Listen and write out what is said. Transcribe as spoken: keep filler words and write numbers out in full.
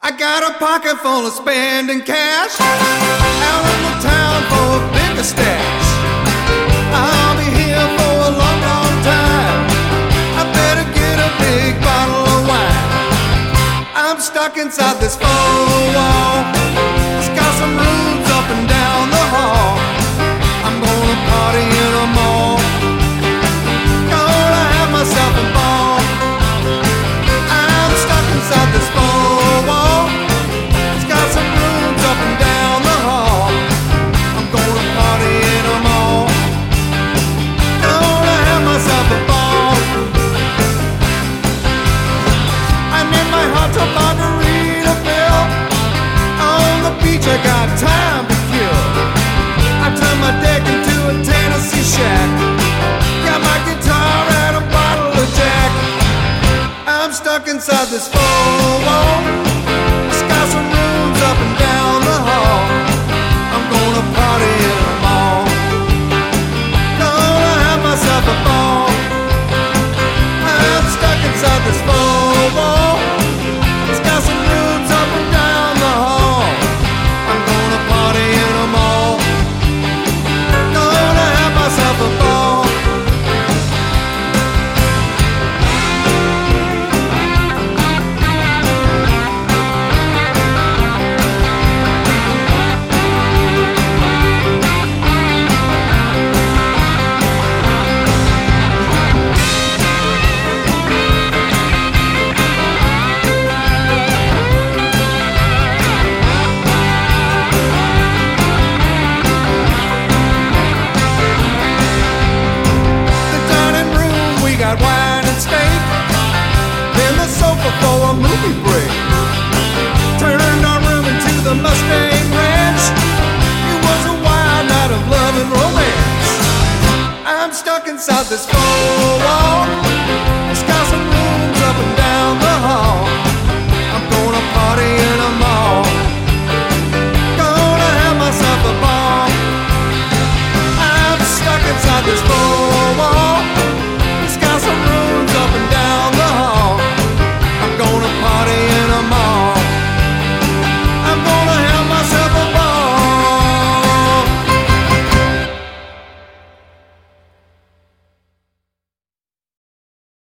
I got a pocket full of spending cash, out in the town for a bigger stash. I'll be here for a long, long time. I better get a big bottle of wine. I'm stuck inside this four wall. It's got some rooms up and down the hall. I'm gonna party in a mall, gonna have myself a ball. I'm stuck inside this four wall. It's got some rooms up and down the hall. I'm gonna party in a mall, gonna have myself a ball. I need my hot tub Margaritaville. On the beach I got time to kill. I turn my deck into a Tennessee shack. Got my guitar and a bottle of Jack. I'm stuck inside this four wall. It's got some rooms up and down the hall. I'm gonna party in a mall, gonna have myself a ball. I'm stuck inside this four wall. It's got some rooms up and down the hall. I'm gonna party in a mall, gonna have myself a ball. Got wine and steak, then the sofa for a movie break. Turned our room into the Mustang Ranch. It was a wild night of love and romance. I'm stuck inside this four wall.